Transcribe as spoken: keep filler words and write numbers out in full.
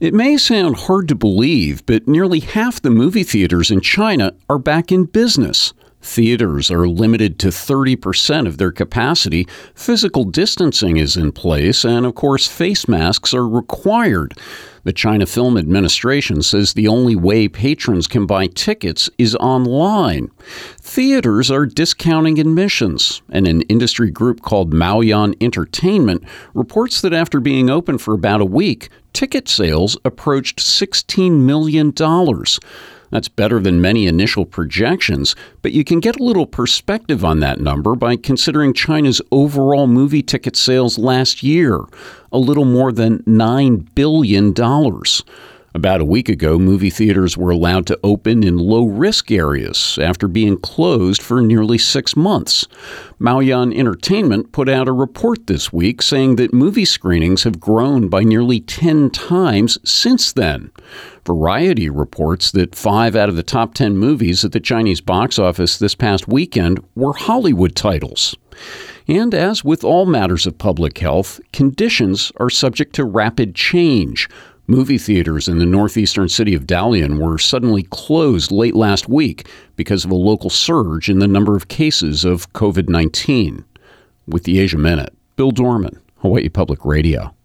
It may sound hard to believe, but nearly half the movie theaters in China are back in business. Theaters are limited to thirty percent of their capacity, physical distancing is in place, and of course face masks are required. The China Film Administration says the only way patrons can buy tickets is online. Theaters are discounting admissions, and an industry group called Maoyan Entertainment reports that after being open for about a week, ticket sales approached sixteen million dollars. That's better than many initial projections, but you can get a little perspective on that number by considering China's overall movie ticket sales last year, a little more than nine billion dollars. About a week ago, movie theaters were allowed to open in low-risk areas after being closed for nearly six months. Maoyan Entertainment put out a report this week saying that movie screenings have grown by nearly ten times since then. Variety reports that five out of the top ten movies at the Chinese box office this past weekend were Hollywood titles. And as with all matters of public health, conditions are subject to rapid change. Movie theaters in the northeastern city of Dalian were suddenly closed late last week because of a local surge in the number of cases of covid nineteen. With the Asia Minute, Bill Dorman, Hawaii Public Radio.